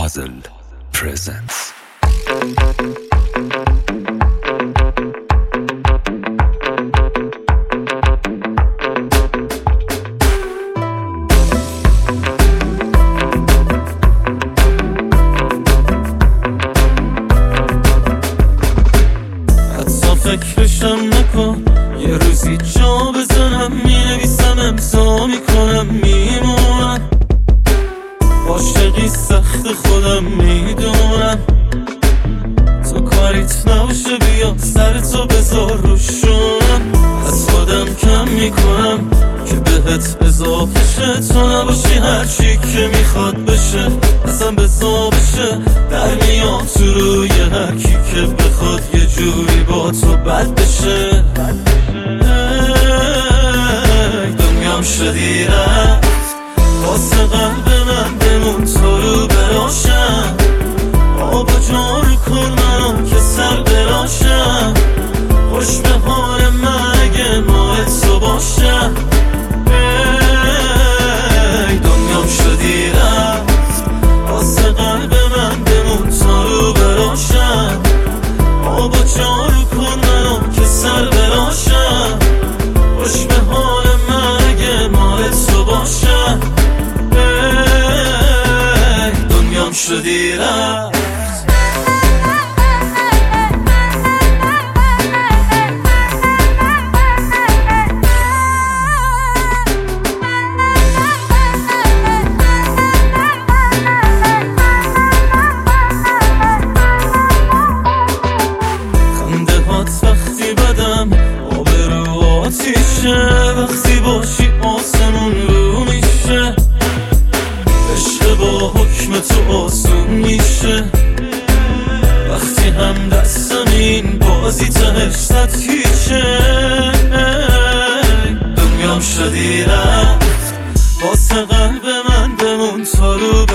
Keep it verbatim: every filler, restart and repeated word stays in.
Puzzle presents. فکرشم نکن یه روزی جا بزنم، مینویسم امضا میکنم میمونم، عاشقی سخت خودم میدونم، تو کاریت نباشه بیا سر تو بذار روشونم، از خودم کم میکنم که بهت اضافه شه، تو نباشی هرچی که میخواد بشه اصلا بزا بشه، در میام تو روی هرکی که بخواد یه جوری با تو بد بشه. ای دنیام شدی رفت واسه قلب من، بمون تو رو براشم، آب جارو کن منو که سر براشم، خوش به حال من اگه ماه تو باشم. ای دنیام شدی رفت واسه قلب من، بمون تو رو براشم، آب جارو کن منو که سر براشم، خوش به حال من اگه مال تو باشم. ای دنیام شدی رفت. وقتی بدم آبرو آتیشه، وقتی باشی آسمون رو میشه، عشق با حکم تو آسون میشه، وقتی هم دستم این بازی تهش سطحیشه. دنیام شدی رفت واسه قلب من، بمون تو رو